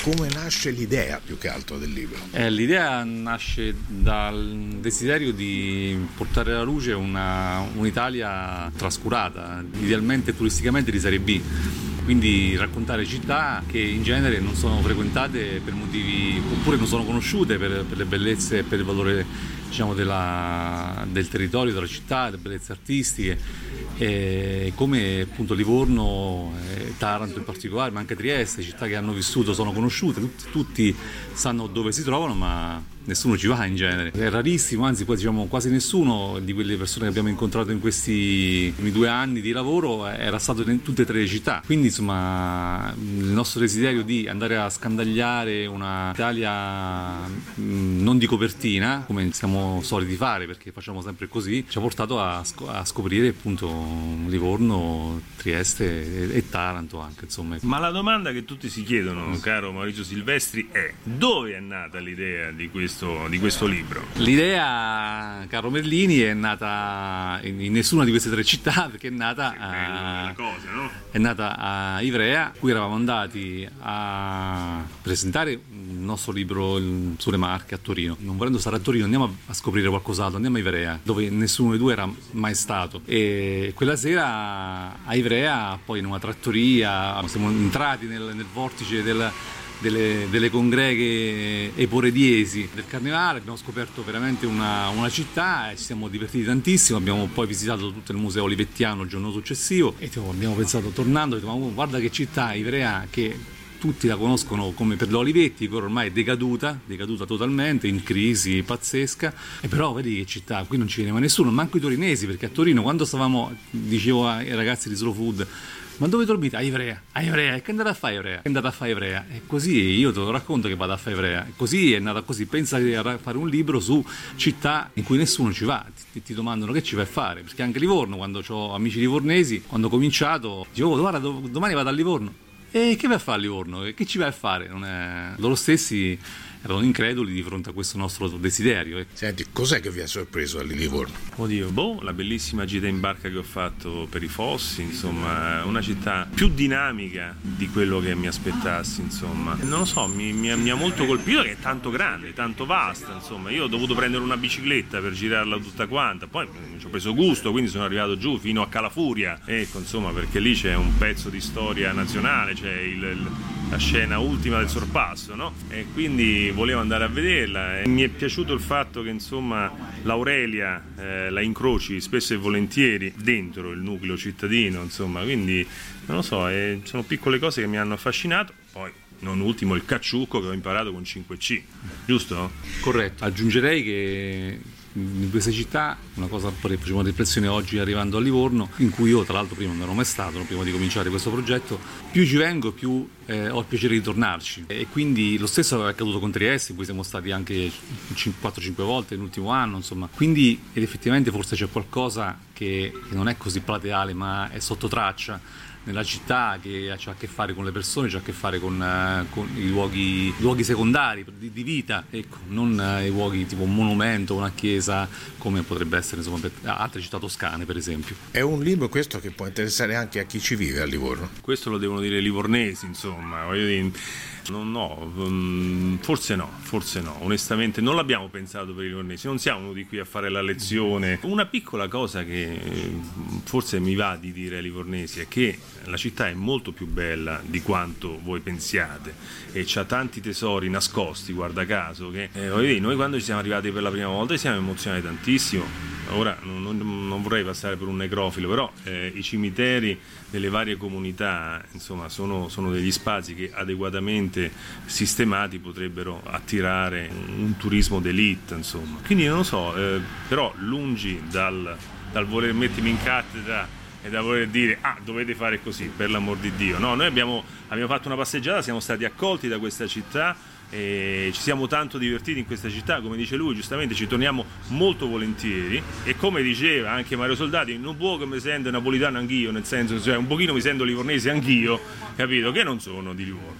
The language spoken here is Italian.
Come nasce l'idea più che altro del libro? L'idea nasce dal desiderio di portare alla luce un'Italia trascurata, idealmente turisticamente di serie B. Quindi raccontare città che in genere non sono frequentate per motivi, oppure non sono conosciute per le bellezze e per il valore, diciamo, del territorio, della città, delle bellezze artistiche, come appunto Livorno, Taranto in particolare, ma anche Trieste, città che hanno vissuto, sono conosciute, tutti sanno dove si trovano, ma nessuno ci va in genere. È rarissimo, anzi poi diciamo quasi nessuno di quelle persone che abbiamo incontrato in questi 2 anni di lavoro era stato in tutte e 3 le città. Quindi insomma il nostro desiderio di andare a scandagliare una Italia non di copertina, come siamo soliti fare perché facciamo sempre così, ci ha portato a scoprire appunto Livorno, Trieste e Taranto anche, insomma. Ma la domanda che tutti si chiedono, caro Maurizio Silvestri, è: dove è nata l'idea di questo libro? L'idea, caro Merlini, è nata in nessuna di queste 3 città, perché è nata è nata a Ivrea, qui eravamo andati a presentare il nostro libro sulle Marche a Torino. Non volendo stare a Torino, andiamo a scoprire qualcos'altro, andiamo a Ivrea, dove nessuno dei 2 era mai stato. E quella sera a Ivrea, poi in una trattoria, siamo entrati nel vortice delle congreghe eporediesi del carnevale, abbiamo scoperto veramente una città e ci siamo divertiti tantissimo. Abbiamo poi visitato tutto il museo olivettiano il giorno successivo e abbiamo pensato, tornando, ma guarda che città, Ivrea, che tutti la conoscono come per l'Olivetti, che ormai è decaduta totalmente, in crisi pazzesca, e però vedi che città, qui non ci viene mai nessuno, manco i torinesi, perché a Torino quando stavamo, dicevo ai ragazzi di Slow Food, ma dove dormite? A Ivrea, e che andate a fare a Ivrea? È andata a fare Ivrea, e così io te lo racconto che vado a fare Ivrea, e così è nata così. Pensa a fare un libro su città in cui nessuno ci va, ti domandano che ci vai a fare, perché anche Livorno, quando ho amici livornesi, quando ho cominciato, dicevo, guarda, domani vado a Livorno. E che vai a fare a Livorno? Che ci vai a fare? Loro stessi erano increduli di fronte a questo nostro desiderio. Senti, cos'è che vi ha sorpreso a Livorno? Oddio, la bellissima gita in barca che ho fatto per i Fossi, insomma, una città più dinamica di quello che mi aspettassi, insomma. Non lo so, mi ha molto colpito che è tanto grande, tanto vasta, insomma. Io ho dovuto prendere una bicicletta per girarla tutta quanta, poi ci ho preso gusto, quindi sono arrivato giù fino a Calafuria, ecco, insomma, perché lì c'è un pezzo di storia nazionale, c'è la scena ultima del sorpasso, no? E quindi volevo andare a vederla e mi è piaciuto il fatto che insomma l'Aurelia la incroci spesso e volentieri dentro il nucleo cittadino, insomma, quindi non lo so, sono piccole cose che mi hanno affascinato. Poi non ultimo il cacciucco che ho imparato con 5C, giusto? Corretto. Aggiungerei che in queste città, una cosa, facciamo una riflessione oggi arrivando a Livorno, in cui io tra l'altro prima non ero mai stato, prima di cominciare questo progetto, più ci vengo più ho il piacere di tornarci, e quindi lo stesso è accaduto con Trieste, in cui siamo stati anche 4-5 volte nell'ultimo anno, insomma, quindi ed effettivamente forse c'è qualcosa che non è così plateale ma è sotto traccia nella città, che ha a che fare con le persone, ha a che fare con i luoghi secondari di vita, ecco, non i luoghi tipo un monumento, una chiesa, come potrebbe essere insomma per altre città toscane per esempio. È un libro questo che può interessare anche a chi ci vive a Livorno. Questo lo devono dire i livornesi, insomma, voglio dire. Forse no, onestamente non l'abbiamo pensato per i livornesi, non siamo venuti qui a fare la lezione. Una piccola cosa che forse mi va di dire ai livornesi è che la città è molto più bella di quanto voi pensiate e c'ha tanti tesori nascosti, guarda caso, che noi quando ci siamo arrivati per la prima volta ci siamo emozionati tantissimo. Ora non vorrei passare per un necrofilo, però i cimiteri delle varie comunità, insomma, sono degli spazi che adeguatamente sistemati potrebbero attirare un turismo d'élite, insomma. Quindi non lo so, però lungi dal voler mettermi in cattedra e da voler dire dovete fare così, per l'amor di Dio. No, noi abbiamo fatto una passeggiata, siamo stati accolti da questa città e ci siamo tanto divertiti in questa città, come dice lui, giustamente ci torniamo molto volentieri, e come diceva anche Mario Soldati, non può che mi sento napolitano anch'io, nel senso, cioè un pochino mi sento livornese anch'io, capito, che non sono di Livorno.